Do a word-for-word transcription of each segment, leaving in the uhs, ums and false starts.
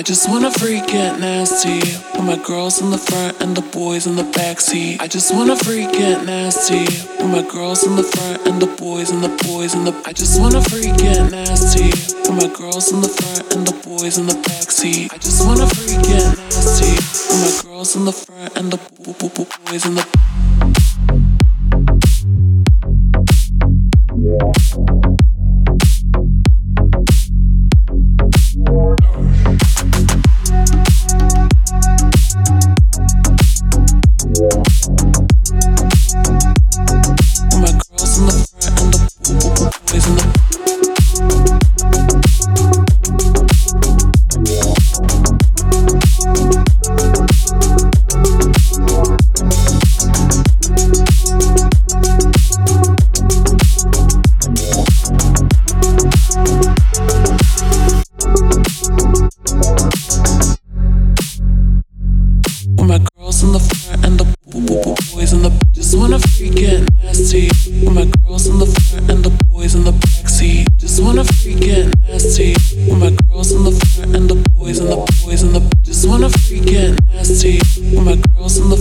I just wanna freak get nasty. With my girls in the front and the boys in the backseat. I just wanna freak get nasty. With my girls in the front and the boys and the boys in the. I just wanna freak get nasty. With my girls in the front and the boys in the backseat. I just wanna freak get nasty. With my girls in the front and the boys in the.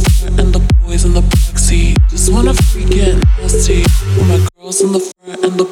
Just wanna freak it nasty. With my girls in the front and the